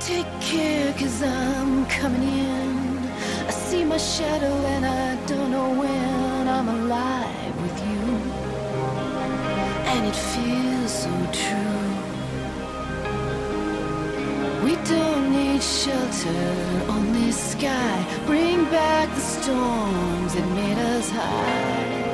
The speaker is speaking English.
Take care, 'cause I'm coming in. I see my shadow and I don't know when I'm alive with you. And it feels so true. We don't need shelter, only sky. Bring back the storms that made us high.